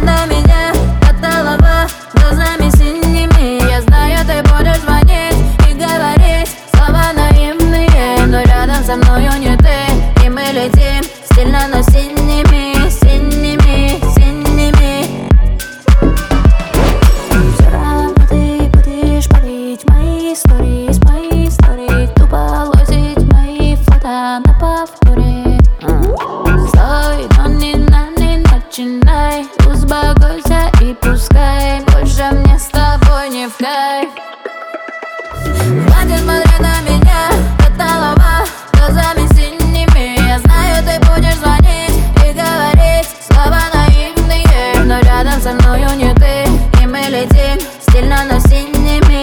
на меня потолова глазами синими. Я знаю, ты будешь звонить и говорить слова наивные, но рядом со мною не ты, и мы летим стильно, но синими, синими, синими. Все равно ты будешь парить мои истории, тупо лозить мои фото на повторе. Стой, но не начинай, успокойся и пускай больше мне с тобой не в кайф. Хватит смотреть на меня потолова глазами синими. Я знаю, ты будешь звонить и говорить слова наивные, но рядом со мною не ты, и мы летим стильно, но синими.